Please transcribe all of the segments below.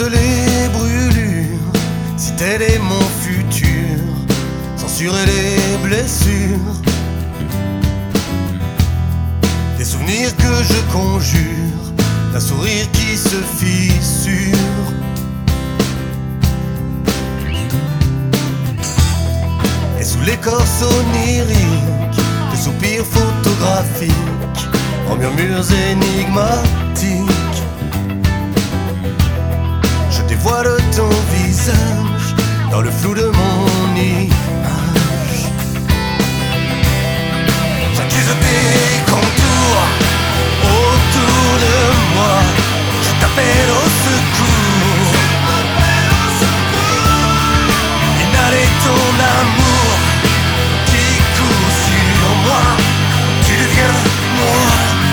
les brûlures, si tel est mon futur, censurer les blessures, des souvenirs que je conjure, d'un sourire qui se fissure. Et sous l'écorce onirique, des soupirs photographiques, en murmures énigmatiques, je dévoile ton visage dans le flou de mon image. J'accuse tes contours autour de moi, je t'appelle au secours. Inhaler ton amour qui court sur moi, tu deviens moi.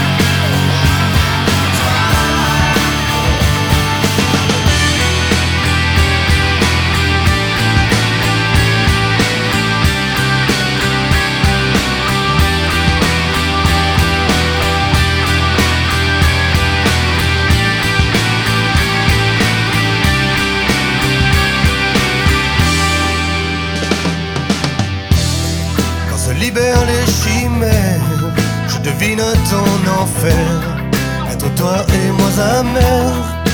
Libère les chimères, je devine ton enfer, être toi et moi amer.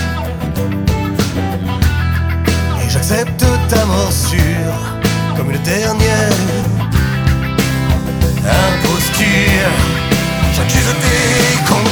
Et j'accepte ta morsure comme une dernière imposture. J'accuse tes contours